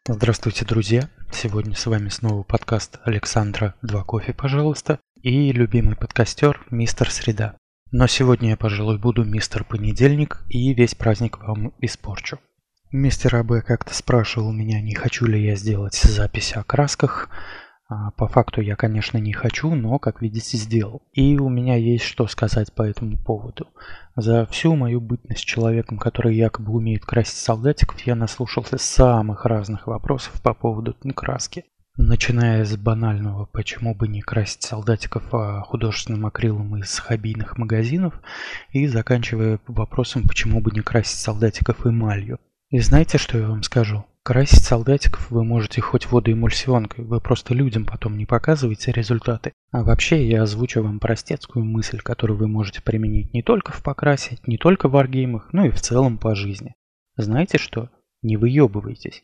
Здравствуйте, друзья! Сегодня с вами снова подкаст Александра «Два кофе, пожалуйста» и любимый подкастер Мистер Среда. Но сегодня я, пожалуй, буду Мистер Понедельник и весь праздник вам испорчу. Мистер АБ как-то спрашивал меня, не хочу ли я сделать запись о красках. По факту я, конечно, не хочу, но, как видите, сделал. И у меня есть что сказать по этому поводу. За всю мою бытность человеком, который якобы умеет красить солдатиков, я наслушался самых разных вопросов по поводу краски. Начиная с банального, почему бы не красить солдатиков художественным акрилом из хоббийных магазинов, и заканчивая вопросом, почему бы не красить солдатиков эмалью. И знаете, что я вам скажу? Красить солдатиков вы можете хоть водоэмульсионкой, вы просто людям потом не показываете результаты. А вообще я озвучу вам простецкую мысль, которую вы можете применить не только в покрасе, не только в варгеймах, но и в целом по жизни. Знаете что? Не выебывайтесь.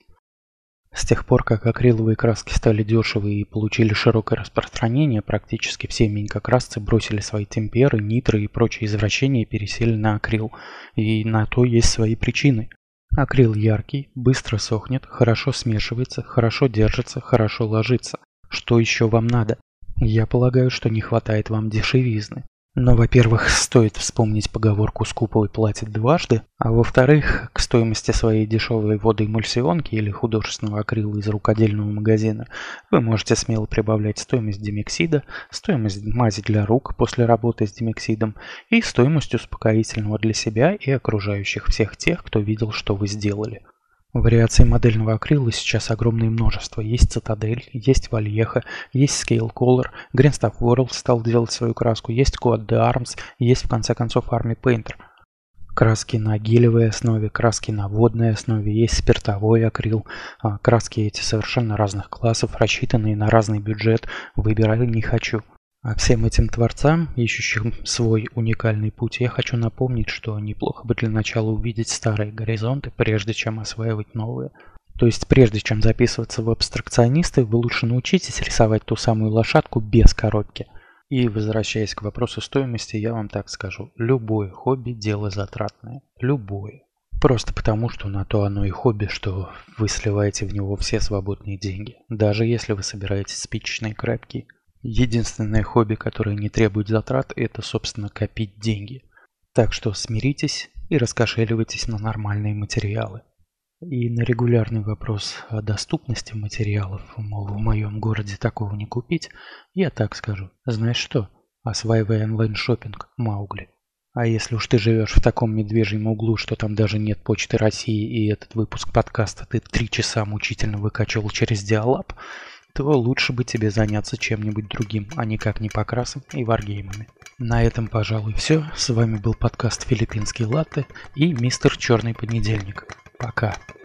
С тех пор, как акриловые краски стали дешевы и получили широкое распространение, практически все минькокрасцы бросили свои темперы, нитры и прочие извращения и пересели на акрил. И на то есть свои причины. Акрил яркий, быстро сохнет, хорошо смешивается, хорошо держится, хорошо ложится. Что еще вам надо? Я полагаю, что не хватает вам дешевизны. Но, во-первых, стоит вспомнить поговорку «скуповый платит дважды», а во-вторых, к стоимости своей дешевой водоэмульсионки или художественного акрила из рукодельного магазина вы можете смело прибавлять стоимость димексида, стоимость мази для рук после работы с димексидом и стоимость успокоительного для себя и окружающих всех тех, кто видел, что вы сделали. Вариаций модельного акрила сейчас огромное множество. Есть Цитадель, есть Вальеха, есть Scale Color, Green Stuff World стал делать свою краску, есть Coat de Arms, есть в конце концов Army Painter. Краски на гелевой основе, краски на водной основе, есть спиртовой акрил. Краски эти совершенно разных классов, рассчитанные на разный бюджет, выбираю не хочу. А всем этим творцам, ищущим свой уникальный путь, я хочу напомнить, что неплохо бы для начала увидеть старые горизонты, прежде чем осваивать новые. То есть, прежде чем записываться в абстракционисты, вы лучше научитесь рисовать ту самую лошадку без коробки. И, возвращаясь к вопросу стоимости, я вам так скажу. Любое хобби – дело затратное. Любое. Просто потому, что на то оно и хобби, что вы сливаете в него все свободные деньги. Даже если вы собираетесь спичечные крепкие. Единственное хобби, которое не требует затрат, это, собственно, копить деньги. Так что смиритесь и раскошеливайтесь на нормальные материалы. И на регулярный вопрос о доступности материалов, мол, в моем городе такого не купить, я так скажу. Знаешь что? Осваивай онлайн-шоппинг, Маугли. А если уж ты живешь в таком медвежьем углу, что там даже нет Почты России, и этот выпуск подкаста ты 3 часа мучительно выкачивал через диалаб, то лучше бы тебе заняться чем-нибудь другим, а никак не покрасом и варгеймами. На этом, пожалуй, все. С вами был подкаст «Филиппинский латте» и мистер Черный Понедельник. Пока.